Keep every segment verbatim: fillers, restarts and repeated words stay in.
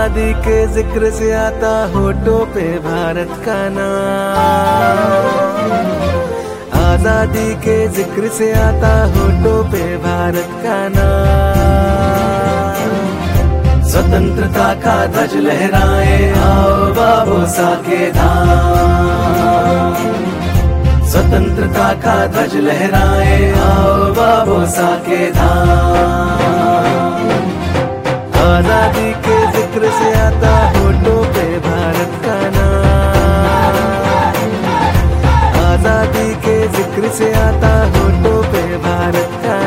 आजादी के जिक्र से आता होठों पे भारत का नाम, आजादी के जिक्र से आता होठों पे भारत का नाम। स्वतंत्रता का ध्वज लहराए आओ बाबोसा के धाम, स्वतंत्रता का ध्वज लहराए आओ बाबोसा के धाम। आजादी के जिक्र से आता होठों पे भारत का नाम, आजादी के जिक्र से आता होठों पे भारत का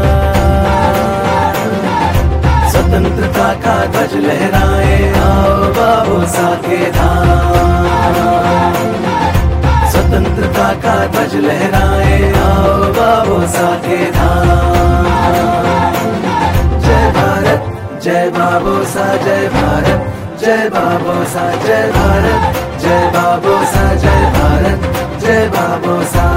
नाम। स्वतंत्रता का ध्वज लहराए आओ बाबोसा के धाम, स्वतंत्रता का ध्वज लहराए आओ बाबोसा के धाम। जय भारत जय बाबोसा जय भारत, जय बाबोसा जय भारत, जय बाबोसा जय भारत, जय बाबोसा।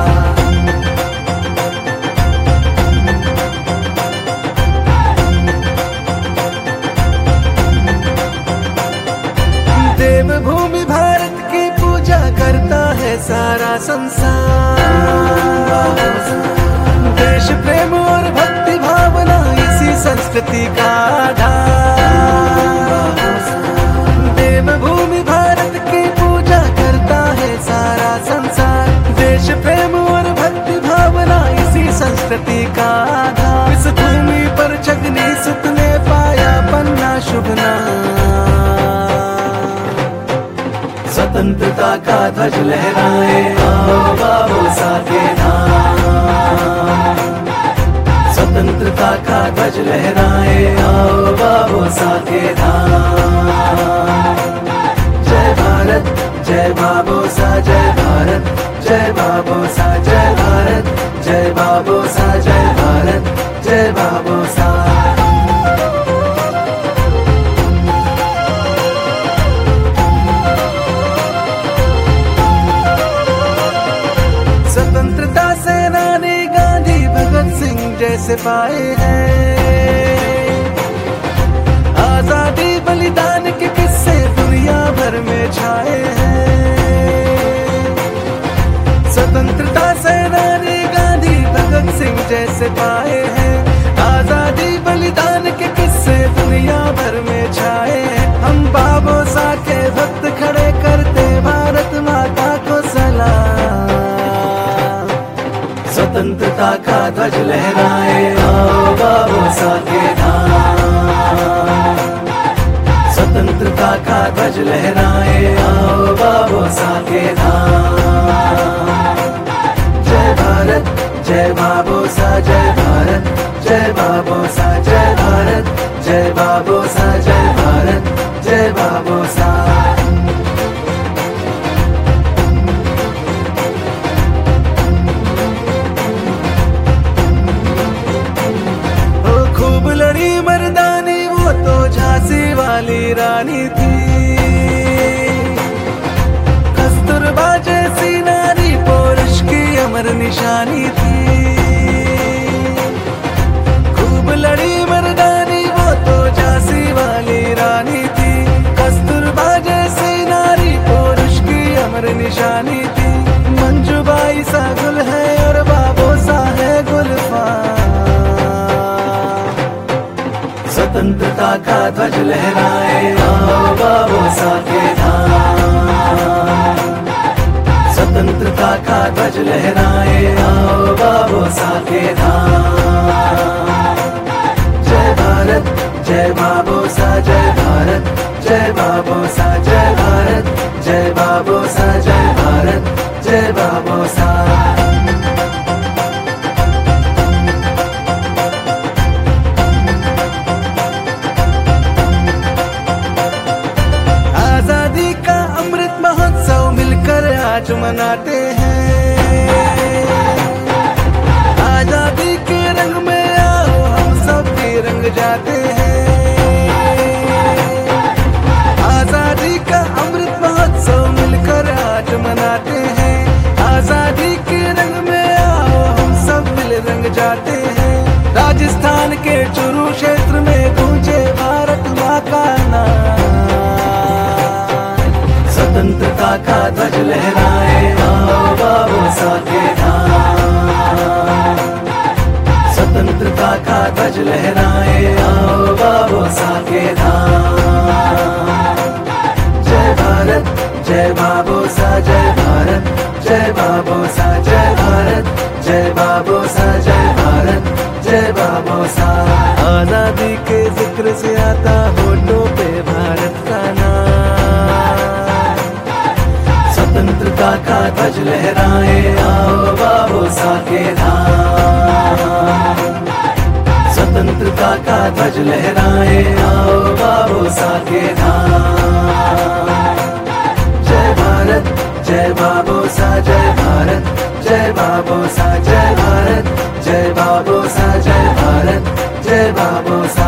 देवभूमि भारत की पूजा करता है सारा संसार, देश प्रेम और भक्ति भावना इसी संस्कृति का आधार। देवभूमि भारत की पूजा करता है सारा संसार, देश प्रेम और भक्ति भावना इसी संस्कृति का आधार। इस भूमि पर छगनी सुत ने पाया पन्ना शुभ नाम। स्वतंत्रता का ध्वज लहराए आओ बाबोसा के धाम, स्वतंत्रता का ध्वज लहराए आओ बाबोसा के धाम। जय भारत जय बाबोसा जय भारत, जय बाबोसा जय भारत, जय बाबोसा जय भारत, जय बाबोसा। स्वतंत्रता सेनानी गांधी भगत सिंह जैसे पाए हैं, आजादी बलिदान के किस्से दुनिया भर में छाए हैं। स्वतंत्रता सेनानी गांधी भगत सिंह जैसे पाए हैं, आजादी बलिदान के किस्से दुनिया भर में छाए हैं। हम बाबोसा के भक्त खड़े करते भारत माता को सलाम। स्वतंत्रता का ध्वज लहराए आओ बाबोसा के धाम, स्वतंत्रता का ध्वज लहराए आओ बाबोसा के धाम। जय भारत जय बाबोसा जय भारत, जय बाबोसा जय भारत, जय बाबोसा जय भारत, जय बाबोसा। मर्दानी वो तो झांसी वाली रानी थी, कस्तूरबा जैसी नारी पौरुष की अमर निशानी थी। खूब लड़ी मर्दानी वो तो झांसी वाली रानी थी, कस्तूरबा जैसी नारी पौरुष की अमर निशानी थी। मंजूबाई सा गुल है और बाबोसा है गुलफाम। स्वतंत्रता का ध्वज लहराए आओ बाबोसा के धाम, स्वतंत्रता का ध्वज लहराए आओ बाबोसा के धाम। जय भारत जय बाबोसा जय भारत, जय बाबोसा जय भारत, जय बाबोसा जय भारत, जय बाबोसा। आज मनाते हैं, आजादी के रंग में आओ हम सब भी रंग जाते हैं। आजादी का अमृत महोत्सव मिलकर आज मनाते हैं, आजादी के रंग में आओ हम सब मिल रंग जाते हैं। राजस्थान के चुरू क्षेत्र में गूंजे भारत माँ का नाम। ध्वज लहराए, आओ बाबोसा के धाम। स्वतंत्रता का ध्वज लहराए, आओ बाबोसा के धाम। जय भारत जय बाबोसा, जय भारत जय बाबोसा, जय भारत जय बाबोसा, जय भारत जय बाबोसा। आजादी के जिक्र से आता होठों पे भारत का नाम। स्वतंत्रता का ध्वज लहराए, आओ बाबोसा के धाम। स्वतंत्रता का ध्वज लहराए, आओ बाबोसा के धाम। जय भारत जय बाबोसा, जय भारत जय बाबोसा, जय भारत जय बाबोसा, जय भारत जय बाबोसा।